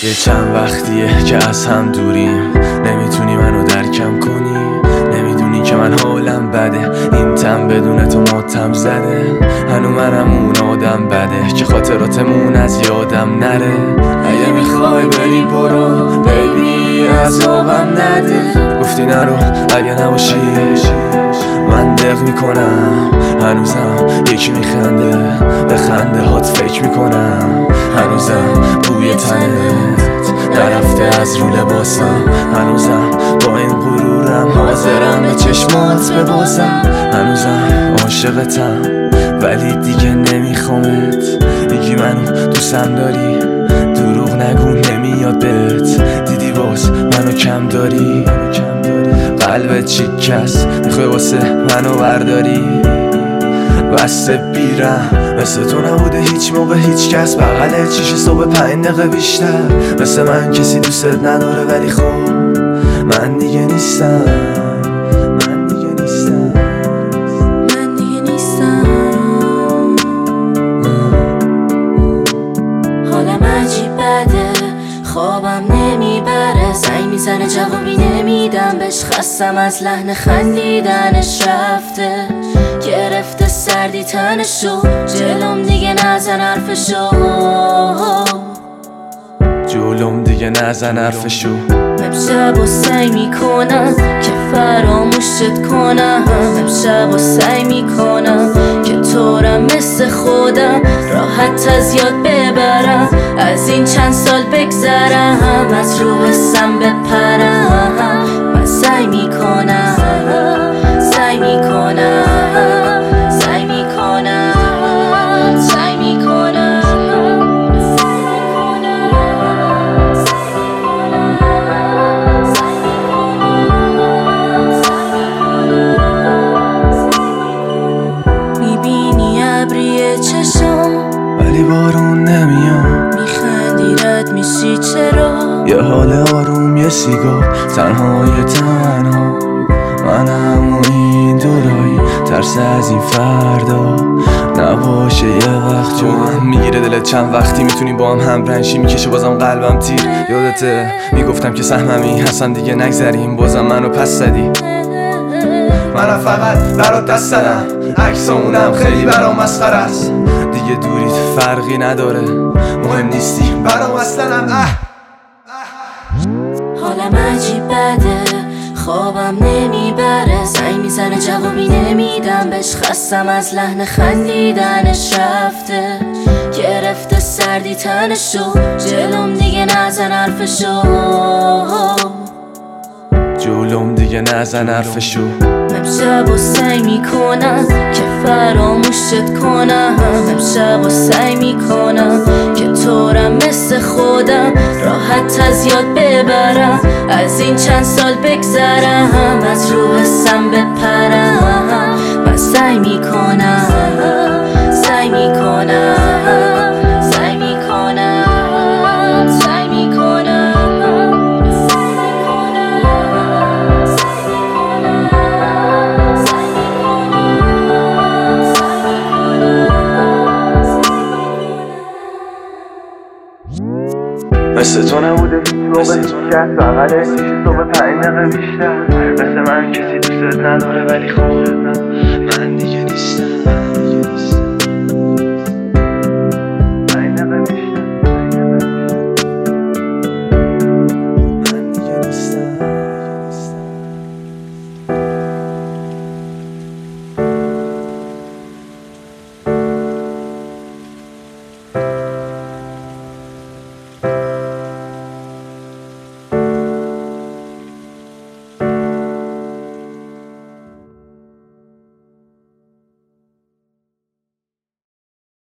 یه چند وقتیه که از هم دوریم، نمیتونی منو درکم کنی، نمیدونی که من حالم بده، این تم بدون تو ماتم زده، هنو منم اون آدم بده که خاطراتمون از یادم نره. اگه میخوای بری برو بیبی عذابم نده، گفتی نرو اگه نباشی من دق میکنم، هنوزم یکی میخنده به خنده هات فکر میکنم، هنوزم بوی تنت نرفته از رو لباسم، هنوزم با این غرورم حاضرم به چشمات ببازم، هنوزم عاشقتم ولی دیگه نمیخوامت، میگی منو دوستم داری، دروغ نگو نمیاد بهت، دیدی باز منو کم داری، قلبت شکست میخوای واسه منو برداری، بسته بیرم مثل تو نبوده هیچ موقع هیچ کس، بغل چیش صبح 5 دقیقه بیشتر، مثل من کسی دوست نداره ولی خب من دیگه نیستم، من دیگه نیستم، من دیگه نیستم. حالم عجیب بده، خوابم نمیبره، زنگ میزنه جوابی نمیدم بهش، خستم از لحن خندیدنش، رفته گرفته سردی تنشو، جلوم دیگه نزن حرفشو، جلوم دیگه نزن حرفشو، امشب و سعی میکنم که فراموشت کنم، امشب و سعی میکنم که طورم مثل خودم راحت از یاد ببرم، از این چند سال بگذرم، از رو حسم بپرم، من سعی میکنم، سعی میکنم، سعی میکنم، سعی میکنم، میبینی ابری چشم ولی بارون نمیاد، میخندی رد میشی چرا، یه حال آروم یه سیگار تنهای تنها، منم و این دورایی ترس از این فردا نباشه یه وقت جو هم میگیره دلت، چند وقتی میتونی با هم همرنشی، میکشه بازم قلبم تیر، یادته میگفتم که سهممی حسن دیگه نگذریم، بازم منو پس زدی، منم فقط برات دست زدم، عکسامونم خیلی برام مسخره است، دیگه دوریت فرقی نداره، مهم نیستی برام اصلا. حالم عجیب بده، خوابم نمیبره، زنگ میزنه جوابی نمیدم بهش، خستم از لحن خندیدنش، رفته گرفته سردی تنشو، جلوم دیگه نزن حرفشو، جلوم دیگه نزن حرفشو، امشب و سعی میکنم که فراموشت کنم، امشب و سعی میکنم که طورم مثل خودم راحت از یاد ببرم، از این چند سال بگذرم، از رو حسم بپرم، من سعی میکنم، سعی میکنم، سعی میکنم، سعی میکنم، مثل تو نبوده هیچ موقع هیچ کس، بغل چیش صبح 5 دقیقه بیشتر، مثل من کسی دوست نداره ولی خب